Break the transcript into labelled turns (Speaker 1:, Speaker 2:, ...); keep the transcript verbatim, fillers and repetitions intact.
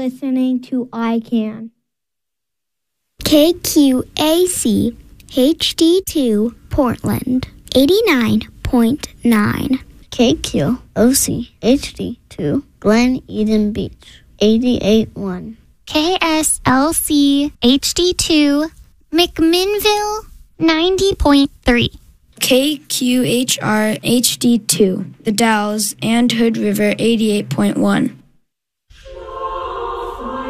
Speaker 1: listening to I CAN.
Speaker 2: K Q A C H D two Portland, eighty-nine point nine.
Speaker 3: K Q O C H D two Glen Eden Beach, eighty-eight point one.
Speaker 4: K S L C H D two McMinnville, ninety point three.
Speaker 5: K Q H R H D two The Dalles and Hood River, eighty-eight point one.